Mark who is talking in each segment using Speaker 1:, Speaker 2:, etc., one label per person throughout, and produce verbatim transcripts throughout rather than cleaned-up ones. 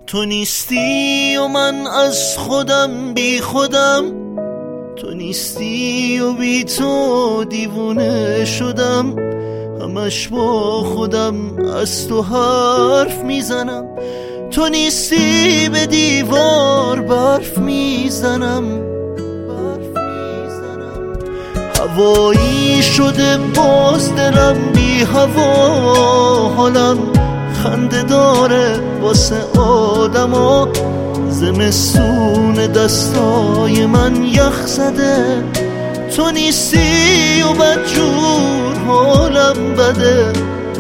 Speaker 1: تو نیستی و من از خودم بی خودم، تو نیستی و بی تو دیوونه شدم. همش با خودم از تو حرف میزنم، تو نیستی به دیوار برف میزنم. هوایی شده باز دلم بی هوا، حالم خنده داره واسه آدما. زمستون دستای من یخ زده، تو نیستی و بدجور حالم بده.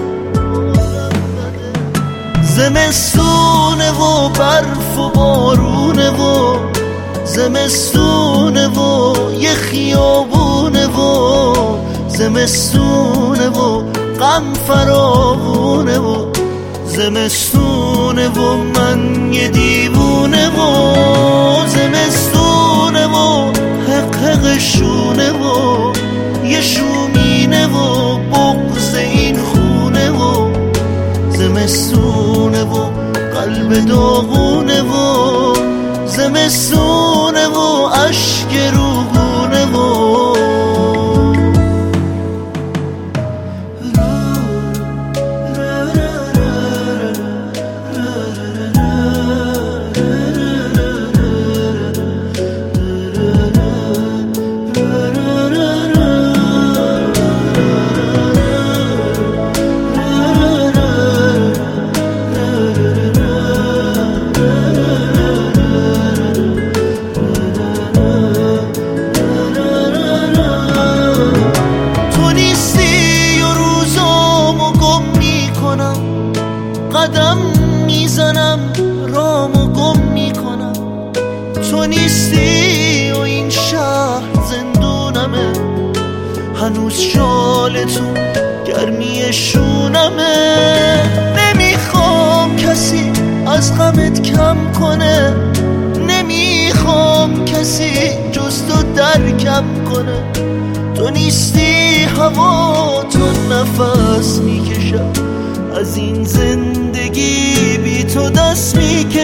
Speaker 1: زمستونه و برف و بارونه و زمستونه و یه خیابونه و زمستونه و غم فراوونه و زمستونه و من یه دیوونه و زمستونه و حق حق شونه و یه شومینه و بغض این خونه و زمستونه و قلب داغونه و زمستونه و اشک روگونه و قدم میزنم رامو گم میکنم. تو نیستی و این شهر زندونمه، هنوز شال تو گرمی شونمه. نمیخوام کسی از غمت کم کنه، نمیخوام کسی جز تو درکم کنه. تو نیستی هوا تو نفس میکشم، از این زندگی بی تو دست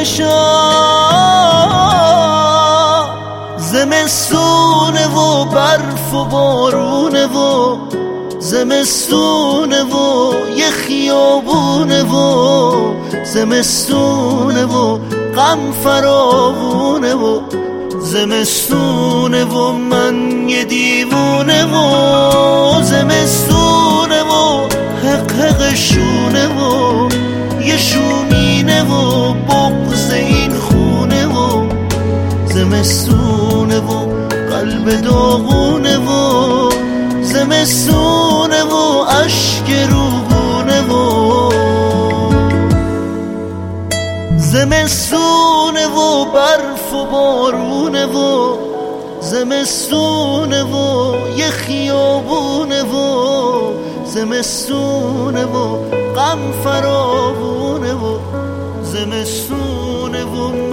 Speaker 1: میکشم. زمستونه و برف و بارونه و زمستونه و یه خیابونه و زمستونه و غم فراوونه و زمستونه و من یه دیوونه و زمستونه و حق حق شونه و یه شومینه و بغض این خونه و زمستونه و قلب داغونه و زمستونه و اشک روگونه و زمستونه و برف و بارونه و زمستونه و یه خیابونه و زمستونه و غم فراوونه و زمستونه و